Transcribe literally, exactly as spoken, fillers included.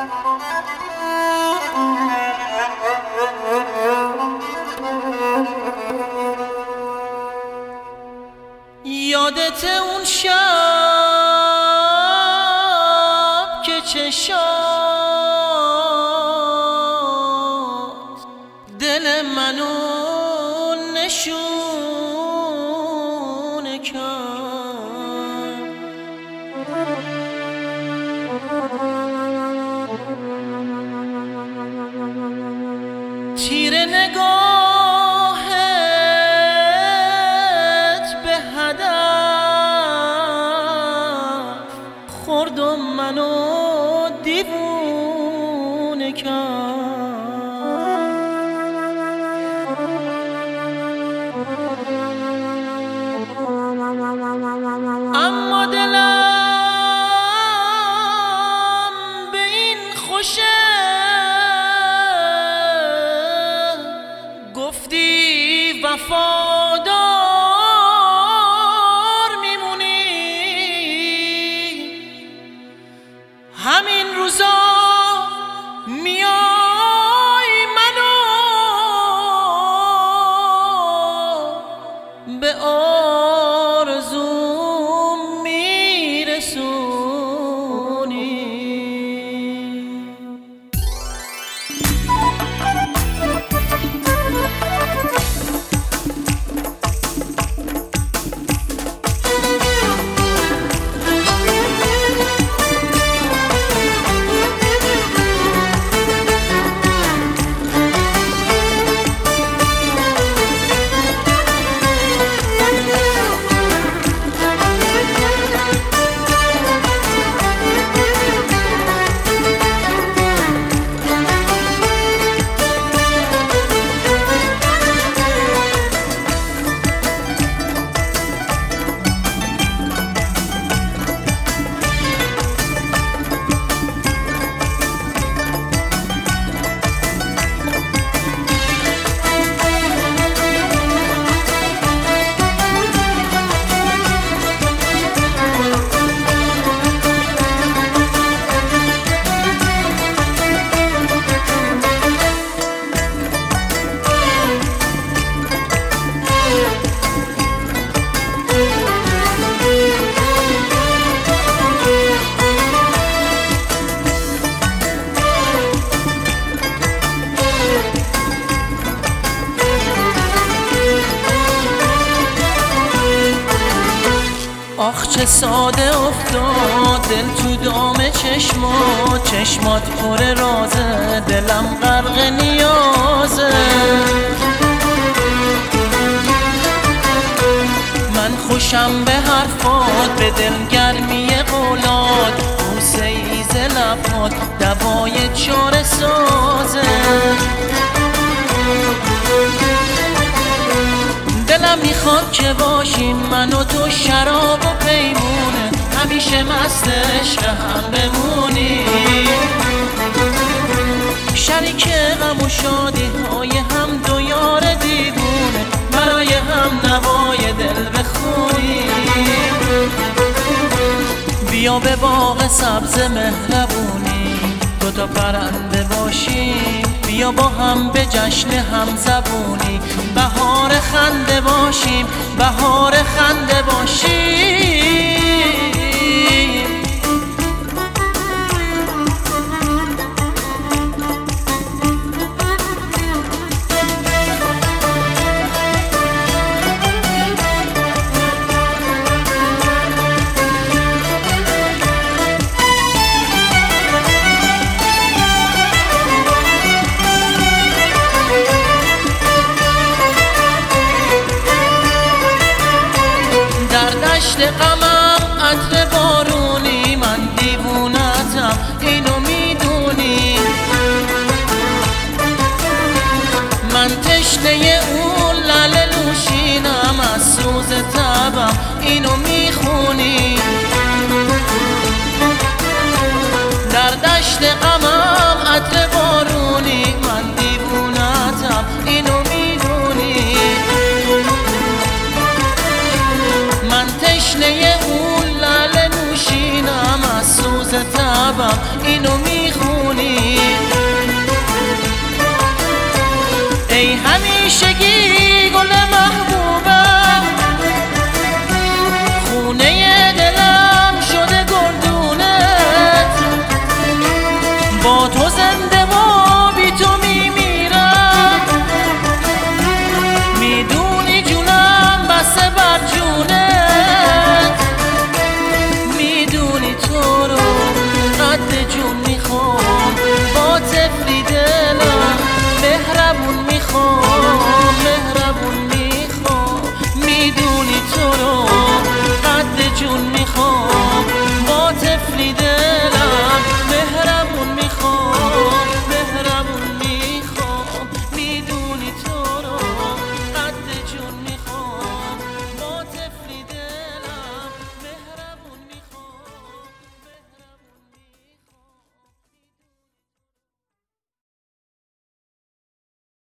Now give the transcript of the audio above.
یادت اون شب که چشات دل منو نشونه کرد، تیر نگاهت به هدف خورد و منو دیوونه کرد. اما دلم به این خوشه گفتی وفادار میمونی. همین روزا میای منو به آرزوم میرسونی. آخ چه ساده افتاد دل تو دام چشمات، چشمات پر رازه دلم غرق نیازه. من خوشم به حرفات به دلگرمی قولات، بوسه ای ز لبات دوای چاره سازه. دلم میخواد که باشیم من و تو شراب و پیمونه، همیشه مست عشق هم بمونیم، شریک غم و شادی های هم دو یار دیوونه، برای هم نوای دل بخونیم. بیا به باغ سبز مهربونی دو تا پرنده باشیم، بیا با هم به جشن هم زبونی بهار خنده باشیم، بهار خنده باشیم. دشت غمم عطر بارونی، من دیوونتم اینو میدونی. من تشنه اون لعل نوشینم، از سوز تبم اینو میخونی. در دشت غمم عطر بارونی، من دیوونتم اینو میدونی. من تشنه اون لعل نوشینم، از سوز تبم اینو می